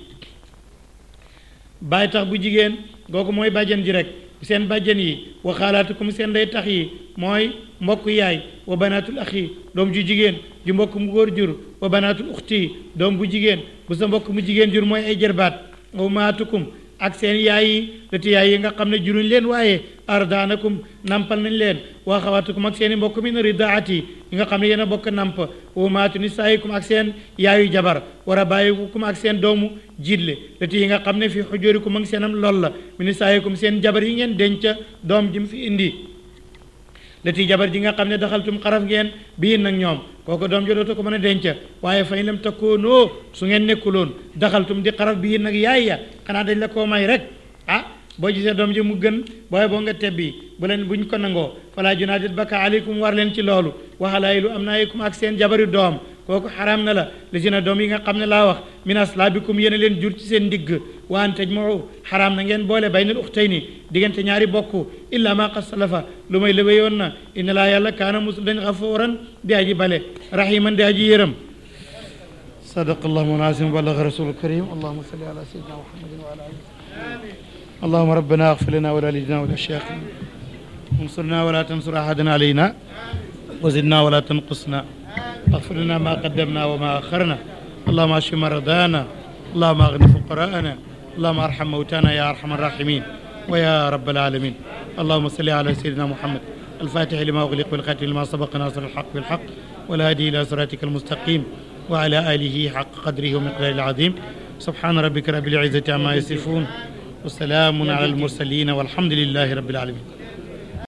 baay tax bu jigéen googu mooy bàjjan ji rek seen bàjjan yi wa xaalaatukum seen ndey tax yi mooy mbokk yaay wa banaatul axi doom ju jigéen ju mbokk mu góor jur wa banaatul uxti doom bu jigéen bu sa mbokk mu jigéen jur mooy ay jërbaat wa umaatukum ak seen yaay yi lati yaay yi nga xam ne juruñ leen waaye ardaanakum nampal nañ leen wa axawaatukum ak seen i mbokk min ridaati yi nga xam ne yéen a bokk namp wa umaatu nisaayikum ak seen yaayu jabar wa rabaayikum ak seen doomu jiitle lati yi nga xam ne fi xujurikum ak seenam lool la min nisaayikum seen jabar yi ngeen denc doom ji mu fi indi lati jabar ji nga xam ne daxaltum xaraf ngeen bii nag ñoom kooku doom ji dootu ko mën a denc waaye fa in lam takoonoo su ngeen nekkuloon daxaltum di xaraf bii nag yaay ya xanaa dañ la koo may rek ah boo gisee doom ji mu gën booy boo nga tebbi bu leen buñ ko nangoo falaa junaahun baka aleykum war leen ci loolu wa halaa'ilu abnaa'ikum ak seen jabari doom kooku xaraam na la li ci na doom yi nga xam ne laa wax min aslaabikum yéen a leen jur ci seen ndigg wa an tajma'u xaraam na ngeen boole baynal uxtayni diggante ñaari bokk illa ma qad salafa lu may lëba yoon na inna laa yàlla kaana musul dañ xafooran di aji bale rahiman di aji yërëm sadaqa allahu al-aziim wa ballaga rasulul karim allahumma salli ala sayyidina muhammadin wa ala alihi allahumma rabbana ighfir lana wa li walidina wa li ashyakhina انصرنا ولا تنصر أحدا علينا وزدنا ولا تنقصنا اغفر لنا ما قدمنا وما أخرنا اللهم اشف مرضانا اللهم اغن فقراءنا اللهم ارحم موتانا يا أرحم الراحمين ويا رب العالمين اللهم صل على سيدنا محمد الفاتح لما أغلق والخاتم لما سبق ناصر الحق بالحق والهادي إلى صراطك المستقيم وعلى آله حق قدره ومقداره العظيم سبحان ربك رب العزة عما يصفون وسلام على المرسلين والحمد لله رب العالمين